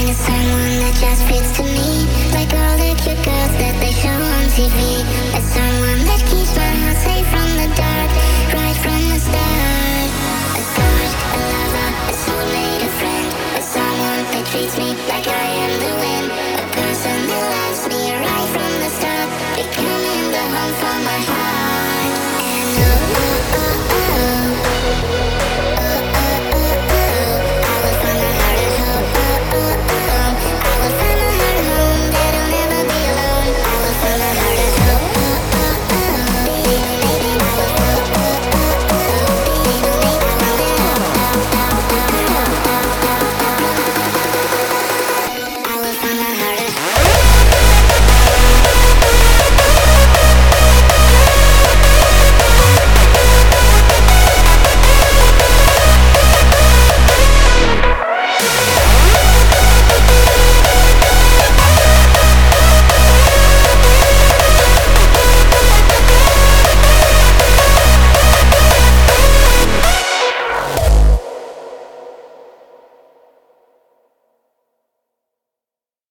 someone that just fits to me, like all the cute girls that they show on TV. As someone that keeps my heart safe from the dark, right from the start. A coach, a lover, a soulmate, a friend, as someone that treats me like